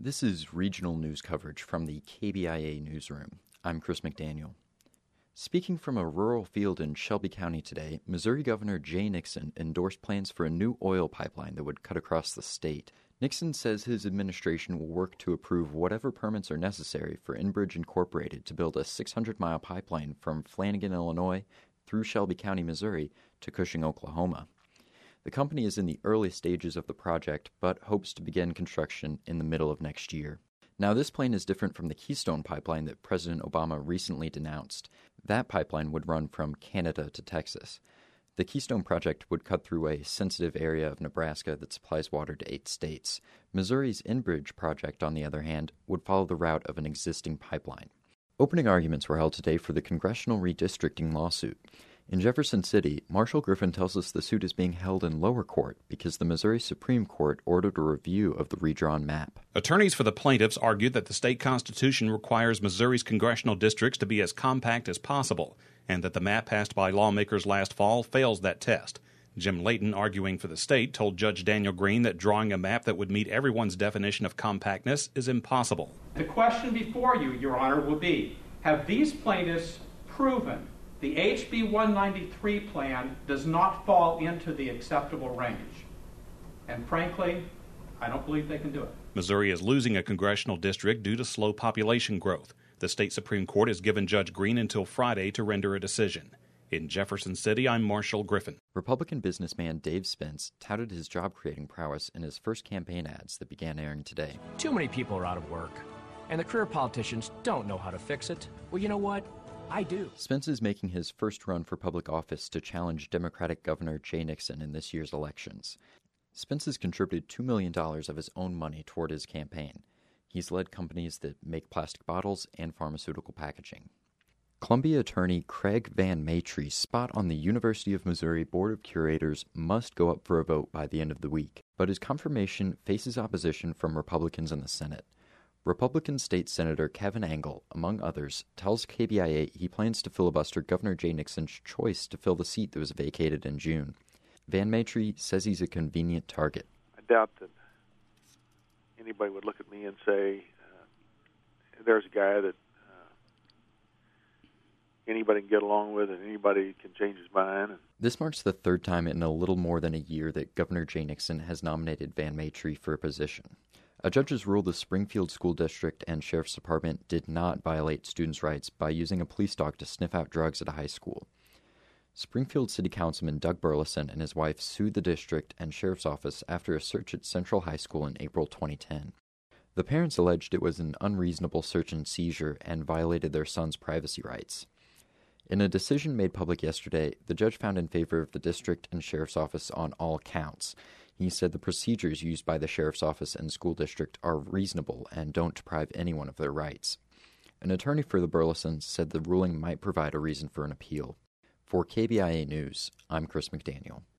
This is regional news coverage from the KBIA newsroom. I'm Chris McDaniel. Speaking from a rural field in Shelby County today, Missouri Governor Jay Nixon endorsed plans for a new oil pipeline that would cut across the state. Nixon says his administration will work to approve whatever permits are necessary for Enbridge Incorporated to build a 600-mile pipeline from Flanagan, Illinois, through Shelby County, Missouri, to Cushing, Oklahoma. The company is in the early stages of the project, but hopes to begin construction in the middle of next year. Now, this plan is different from the Keystone Pipeline that President Obama recently denounced. That pipeline would run from Canada to Texas. The Keystone project would cut through a sensitive area of Nebraska that supplies water to 8 states. Missouri's Enbridge project, on the other hand, would follow the route of an existing pipeline. Opening arguments were held today for the congressional redistricting lawsuit. In Jefferson City, Marshall Griffin tells us the suit is being held in lower court because the Missouri Supreme Court ordered a review of the redrawn map. Attorneys for the plaintiffs argued that the state constitution requires Missouri's congressional districts to be as compact as possible, and that the map passed by lawmakers last fall fails that test. Jim Layton, arguing for the state, told Judge Daniel Green that drawing a map that would meet everyone's definition of compactness is impossible. The question before you, Your Honor, will be, have these plaintiffs proven the HB 193 plan does not fall into the acceptable range? And frankly, I don't believe they can do it. Missouri is losing a congressional district due to slow population growth. The state Supreme Court has given Judge Green until Friday to render a decision. In Jefferson City, I'm Marshall Griffin. Republican businessman Dave Spence touted his job-creating prowess in his first campaign ads that began airing today. Too many people are out of work, and the career politicians don't know how to fix it. Well, you know what? I do. Spence is making his first run for public office to challenge Democratic Governor Jay Nixon in this year's elections. Spence has contributed $2 million of his own money toward his campaign. He's led companies that make plastic bottles and pharmaceutical packaging. Columbia attorney Craig Van Matry's spot on the University of Missouri Board of Curators must go up for a vote by the end of the week, but his confirmation faces opposition from Republicans in the Senate. Republican State Senator Kevin Angle, among others, tells KBIA he plans to filibuster Governor Jay Nixon's choice to fill the seat that was vacated in June. Van Matry says he's a convenient target. I doubt that anybody would look at me and say, there's a guy that anybody can get along with and anybody can change his mind. This marks the third time in a little more than a year that Governor Jay Nixon has nominated Van Matry for a position. A judge has ruled the Springfield School District and Sheriff's Department did not violate students' rights by using a police dog to sniff out drugs at a high school. Springfield City Councilman Doug Burleson and his wife sued the district and sheriff's office after a search at Central High School in April 2010. The parents alleged it was an unreasonable search and seizure and violated their son's privacy rights. In a decision made public yesterday, the judge found in favor of the district and sheriff's office on all counts. He said the procedures used by the sheriff's office and school district are reasonable and don't deprive anyone of their rights. An attorney for the Burlesons said the ruling might provide a reason for an appeal. For KBIA News, I'm Chris McDaniel.